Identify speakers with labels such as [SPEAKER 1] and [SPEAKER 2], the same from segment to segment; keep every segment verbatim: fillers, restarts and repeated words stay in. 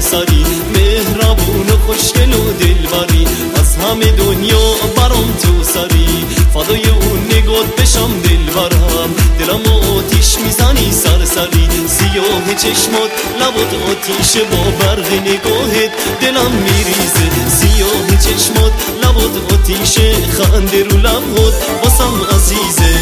[SPEAKER 1] سری، مهربون و خوشگل و دلبری، از همه دنیا برام تو سری، فدای اون نگات بشم دلبرم، دلم آتیش میزنی سرسری، سیاه چشمات لبات آتیش با برق نگاهت دلم میریزه، سیاه چشمات لبات آتیش خنده رو لبات واسم عزیزه.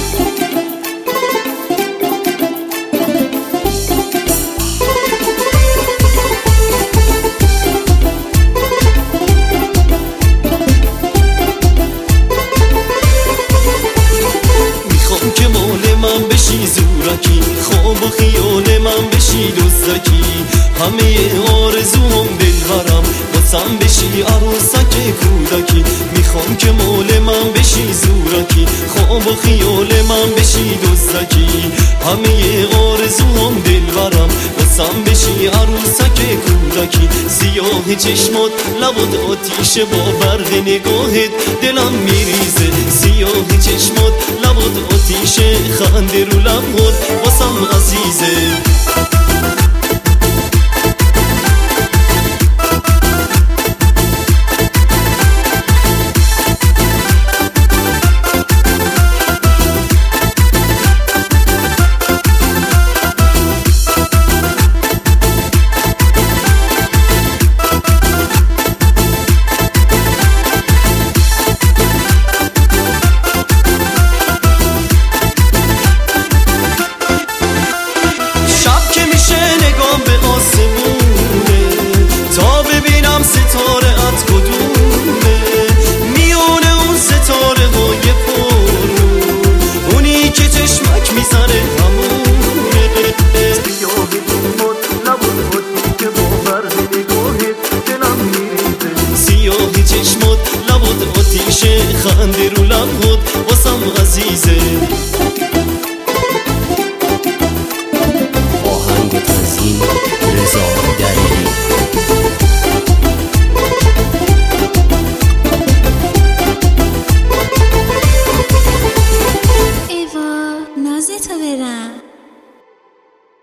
[SPEAKER 1] که مال من بشی زورکی، خواب و خیال من بشی دزدکی، همه آرزوام دلبرم واسم بشی عروسک کودکی، میخوام که مال من بشی زورکی، خواب و خیال من بشی دزدکی، همه آرزوام دلبرم واسم بشی عروسک کودکی، سیاه چشمات لبات آتیش با برق نگاهت دلم میریزه، سیاه چشمات لبات آتیش خنده رو لبات واسم عزیزه. ستاره ات کدومه میونه اون ستاره های پرنور، اونی که چشمک میزنه همونه، سیاه چشمات لبات آتیش با برق نگاهت دلم میریزه، سیاه چشمات لبات آتیش خنده رو لبات واسم عزیزه.
[SPEAKER 2] آهنگ و تنظیم رضا دلیری.
[SPEAKER 3] نازتو برم